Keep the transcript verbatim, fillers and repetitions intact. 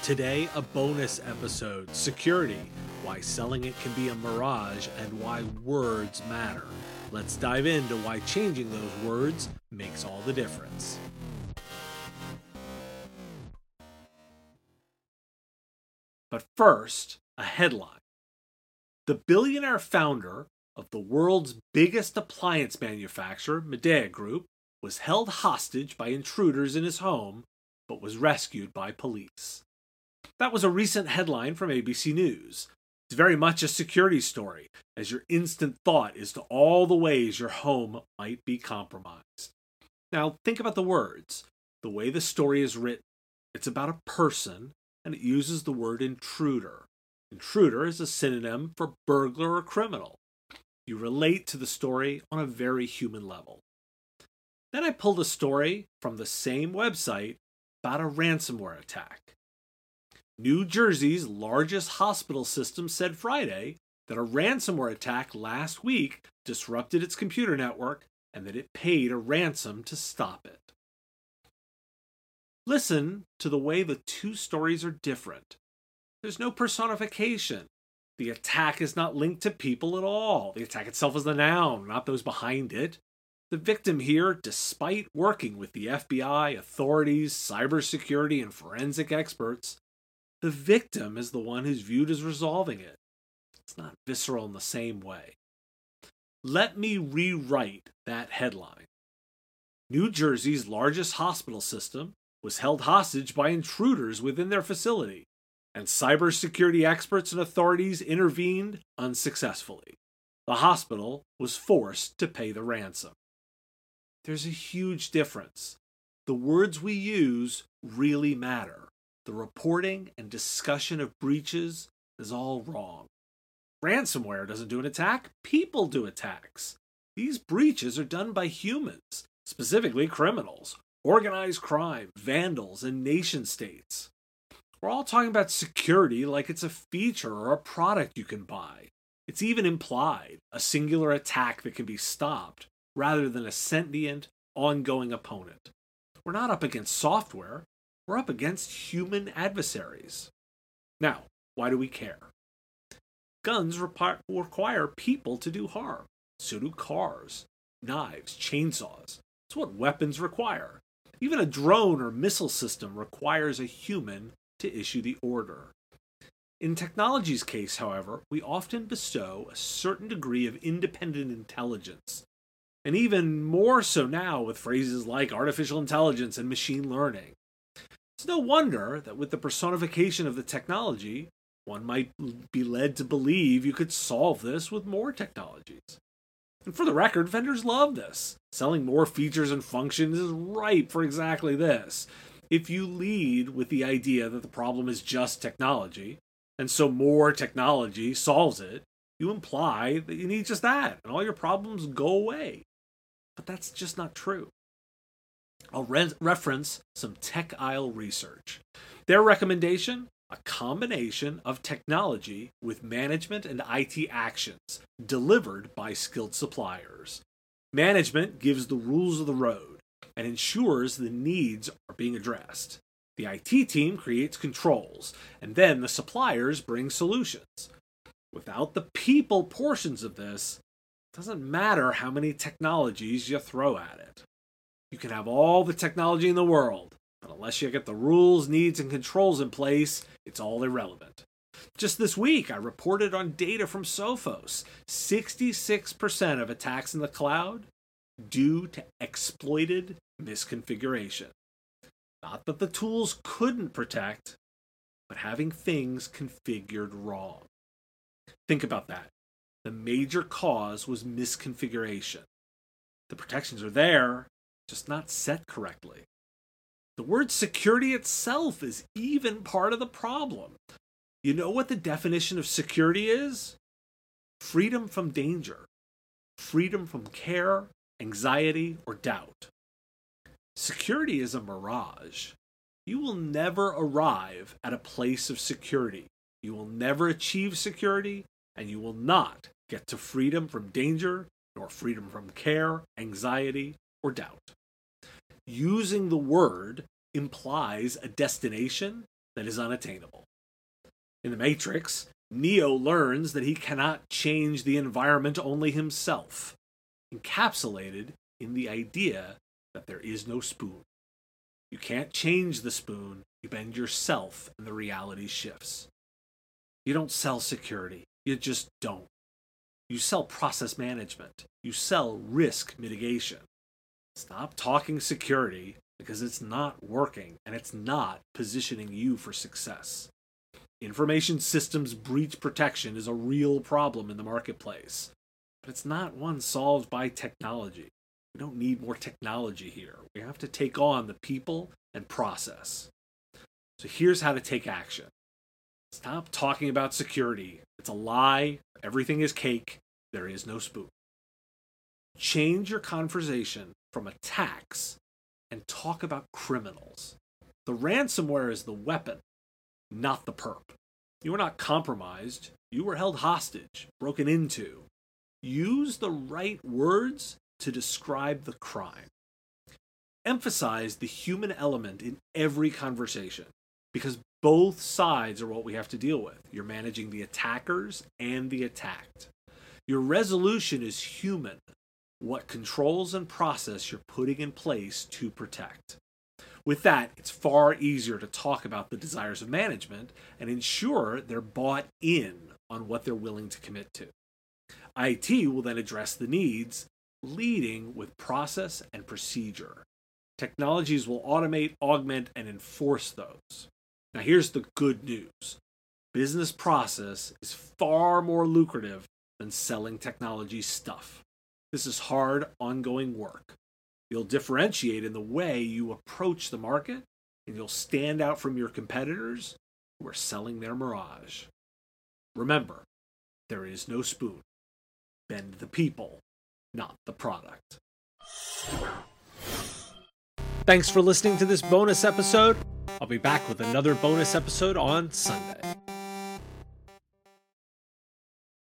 Today, a bonus episode, Security, why selling it can be a mirage and why words matter. Let's dive into why changing those words makes all the difference. But first, a headline. The billionaire founder of the world's biggest appliance manufacturer, Midea Group, was held hostage by intruders in his home, but was rescued by police. That was a recent headline from A B C News. It's very much a security story, as your instant thought is to all the ways your home might be compromised. Now, think about the words. The way the story is written, it's about a person, and it uses the word intruder. Intruder is a synonym for burglar or criminal. You relate to the story on a very human level. Then I pulled a story from the same website about a ransomware attack. New Jersey's largest hospital system said Friday that a ransomware attack last week disrupted its computer network and that it paid a ransom to stop it. Listen to the way the two stories are different. There's no personification. The attack is not linked to people at all. The attack itself is the noun, not those behind it. The victim here, despite working with the F B I, authorities, cybersecurity, and forensic experts, the victim is the one who's viewed as resolving it. It's not visceral in the same way. Let me rewrite that headline. New Jersey's largest hospital system was held hostage by intruders within their facility, and cybersecurity experts and authorities intervened unsuccessfully. The hospital was forced to pay the ransom. There's a huge difference. The words we use really matter. The reporting and discussion of breaches is all wrong. Ransomware doesn't do an attack, people do attacks. These breaches are done by humans, specifically criminals, organized crime, vandals, and nation states. We're all talking about security like it's a feature or a product you can buy. It's even implied, a singular attack that can be stopped, rather than a sentient, ongoing opponent. We're not up against software. We're up against human adversaries. Now, why do we care? Guns repi- require people to do harm. So do cars, knives, chainsaws. It's what weapons require. Even a drone or missile system requires a human to issue the order. In technology's case, however, we often bestow a certain degree of independent intelligence, and even more so now with phrases like artificial intelligence and machine learning. It's no wonder that with the personification of the technology, one might be led to believe you could solve this with more technologies. And for the record, vendors love this. Selling more features and functions is ripe for exactly this. If you lead with the idea that the problem is just technology, and so more technology solves it, you imply that you need just that, and all your problems go away. But that's just not true. I'll re- reference some Tech Isle research. Their recommendation? A combination of technology with management and I T actions delivered by skilled suppliers. Management gives the rules of the road and ensures the needs are being addressed. The I T team creates controls, and then the suppliers bring solutions. Without the people portions of this, it doesn't matter how many technologies you throw at it. You can have all the technology in the world, but unless you get the rules, needs, and controls in place, it's all irrelevant. Just this week, I reported on data from Sophos. sixty-six percent of attacks in the cloud due to exploited misconfiguration. Not that the tools couldn't protect, but having things configured wrong. Think about that. The major cause was misconfiguration. The protections are there, just not set correctly. The word security itself is even part of the problem. You know what the definition of security is? Freedom from danger. Freedom from care, anxiety, or doubt. Security is a mirage. You will never arrive at a place of security. You will never achieve security, and you will not get to freedom from danger, nor freedom from care, anxiety, or doubt. Using the word implies a destination that is unattainable. In The Matrix, Neo learns that he cannot change the environment, only himself, encapsulated in the idea that there is no spoon. You can't change the spoon, you bend yourself and the reality shifts. You don't sell security, you just don't. You sell process management, you sell risk mitigation. Stop talking security because it's not working and it's not positioning you for success. Information systems breach protection is a real problem in the marketplace, but it's not one solved by technology. We don't need more technology here. We have to take on the people and process. So here's how to take action. Stop talking about security. It's a lie. Everything is cake. There is no spoon. Change your conversation from attacks and talk about criminals. The ransomware is the weapon, not the perp. You were not compromised. You were held hostage, broken into. Use the right words to describe the crime. Emphasize the human element in every conversation, because both sides are what we have to deal with. You're managing the attackers and the attacked. Your resolution is human. What controls and process you're putting in place to protect. With that, it's far easier to talk about the desires of management and ensure they're bought in on what they're willing to commit to. I T will then address the needs, leading with process and procedure. Technologies will automate, augment, and enforce those. Now here's the good news. Business process is far more lucrative than selling technology stuff. This is hard, ongoing work. You'll differentiate in the way you approach the market, and you'll stand out from your competitors who are selling their mirage. Remember, there is no spoon. Bend the people, not the product. Thanks for listening to this bonus episode. I'll be back with another bonus episode on Sunday.